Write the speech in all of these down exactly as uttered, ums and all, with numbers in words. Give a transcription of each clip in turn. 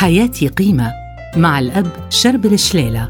حياتي قيمة مع الأب شربل شليلة.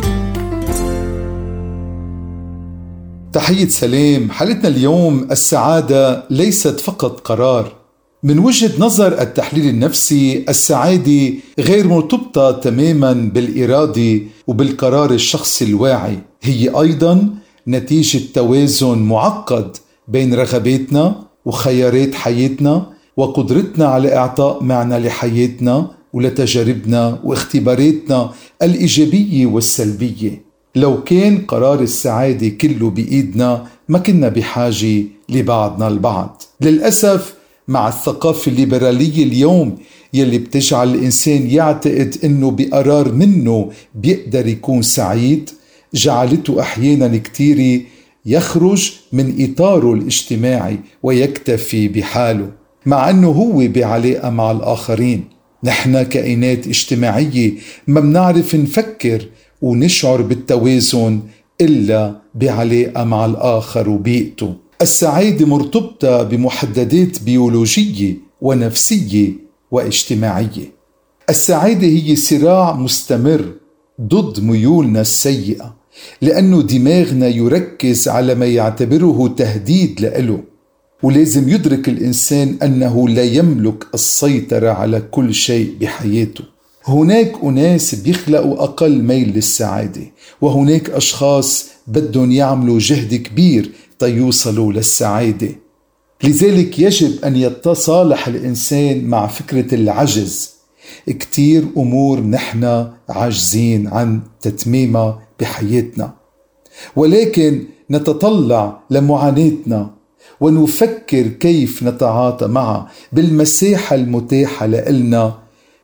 تحية سلام. حالتنا اليوم: السعادة ليست فقط قرار. من وجهة نظر التحليل النفسي، السعادة غير مرتبطة تماما بالإرادة وبالقرار الشخصي الواعي، هي أيضا نتيجة توازن معقد بين رغباتنا وخيارات حياتنا وقدرتنا على إعطاء معنى لحياتنا ولتجاربنا واختباراتنا الإيجابية والسلبية. لو كان قرار السعادة كله بإيدنا ما كنا بحاجة لبعضنا البعض. للأسف مع الثقافة الليبرالية اليوم يلي بتجعل الإنسان يعتقد أنه بقرار منه بيقدر يكون سعيد، جعلته أحيانا كتير يخرج من إطاره الاجتماعي ويكتفي بحاله، مع أنه هو بعلاقة مع الآخرين. نحن كائنات اجتماعية ما بنعرف نفكر ونشعر بالتوازن إلا بعلاقة مع الآخر وبيئته. السعادة مرتبطة بمحددات بيولوجية ونفسية واجتماعية. السعادة هي صراع مستمر ضد ميولنا السيئة، لأنه دماغنا يركز على ما يعتبره تهديد لإله، ولازم يدرك الإنسان أنه لا يملك السيطرة على كل شيء بحياته. هناك أناس بيخلقوا أقل ميل للسعادة، وهناك أشخاص بدهم يعملوا جهد كبير تيوصلوا للسعادة. لذلك يجب أن يتصالح الإنسان مع فكرة العجز. كتير أمور نحن عاجزين عن تتميمها بحياتنا، ولكن نتطلع لمعاناتنا ونفكر كيف نتعاطى معها بالمساحة المتاحة لنا،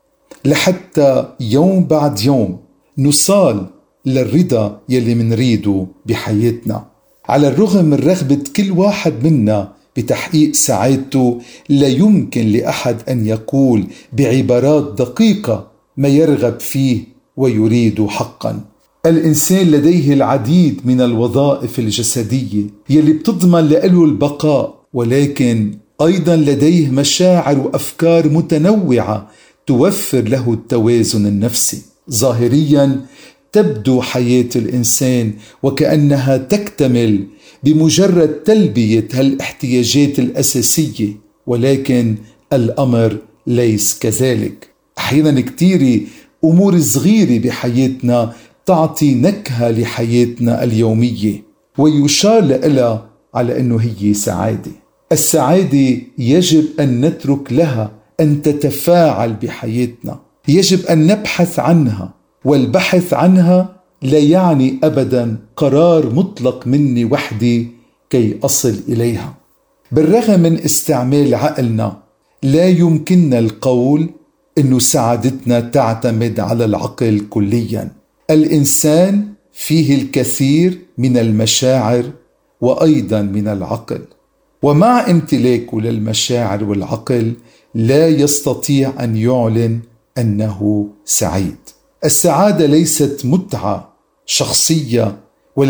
لحتى يوم بعد يوم نوصل للرضا يلي منريده بحياتنا. على الرغم من رغبة كل واحد منا بتحقيق سعادته، لا يمكن لأحد أن يقول بعبارات دقيقة ما يرغب فيه ويريده حقا. الإنسان لديه العديد من الوظائف الجسدية يلي بتضمن له البقاء، ولكن أيضا لديه مشاعر وأفكار متنوعة توفر له التوازن النفسي. ظاهريا تبدو حياة الإنسان وكأنها تكتمل بمجرد تلبية هالاحتياجات الأساسية، ولكن الأمر ليس كذلك. أحيانا كتير أمور صغيرة بحياتنا تعطي نكهة لحياتنا اليومية ويشار لها على أنه هي سعادة. السعادة يجب أن نترك لها أن تتفاعل بحياتنا، يجب أن نبحث عنها، والبحث عنها لا يعني أبدا قرار مطلق مني وحدي كي أصل إليها. بالرغم من استعمال عقلنا، لا يمكننا القول أن سعادتنا تعتمد على العقل كليا. الإنسان فيه الكثير من المشاعر وأيضا من العقل، ومع امتلاكه للمشاعر والعقل لا يستطيع أن يعلن أنه سعيد. السعادة ليست متعة شخصية،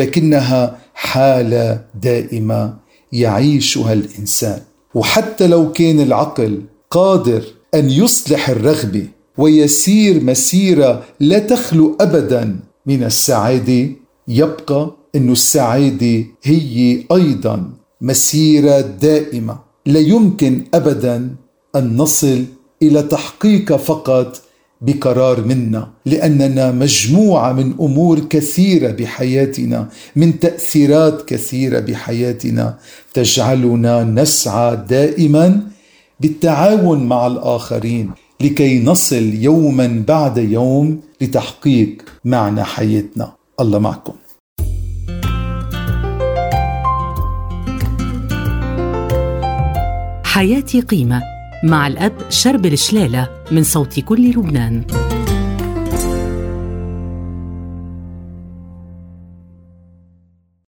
ولكنها حالة دائمة يعيشها الإنسان. وحتى لو كان العقل قادر أن يصلح الرغبة ويسير مسيرة لا تخلو أبدا من السعادة، يبقى أن السعادة هي أيضا مسيرة دائمة. لا يمكن أبدا أن نصل إلى تحقيق فقط بقرار منا، لأننا مجموعة من أمور كثيرة بحياتنا، من تأثيرات كثيرة بحياتنا تجعلنا نسعى دائما بالتعاون مع الآخرين لكي نصل يوما بعد يوم لتحقيق معنى حياتنا. الله معكم. حياتي قيمة مع الأب شربل شليلة من صوت كل لبنان.